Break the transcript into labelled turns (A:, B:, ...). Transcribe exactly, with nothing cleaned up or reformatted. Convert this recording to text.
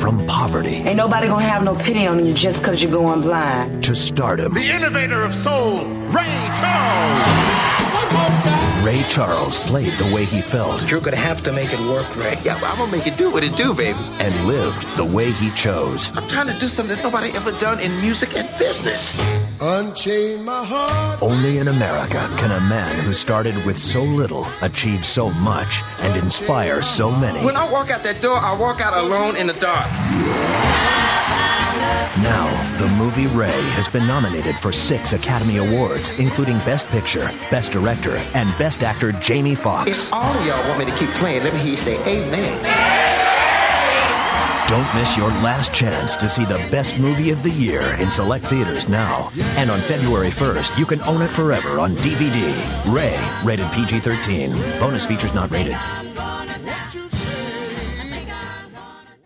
A: from poverty.
B: Ain't nobody gonna have no pity on you just because you're going blind.
A: To stardom.
C: The innovator of soul, Ray Charles.
A: Ray Charles played the way he felt.
D: You're gonna have to make it work, Ray.
E: Yeah, well, I'm gonna make it do what it do, baby.
A: And lived the way he chose.
E: I'm trying to do something that nobody ever done in music and business.
F: Unchain my heart.
A: Only in America can a man who started with so little achieve so much and inspire so many.
E: When I walk out that door, I walk out alone in the dark.
A: Now, the movie Ray has been nominated for six Academy Awards, including Best Picture, Best Director, and Best Actor Jamie Foxx.
E: If all of y'all want me to keep playing, let me hear you say amen.
A: Don't miss your last chance to see the best movie of the year in select theaters now. And on February first, you can own it forever on D V D. Ray, rated P G thirteen. Bonus features not rated.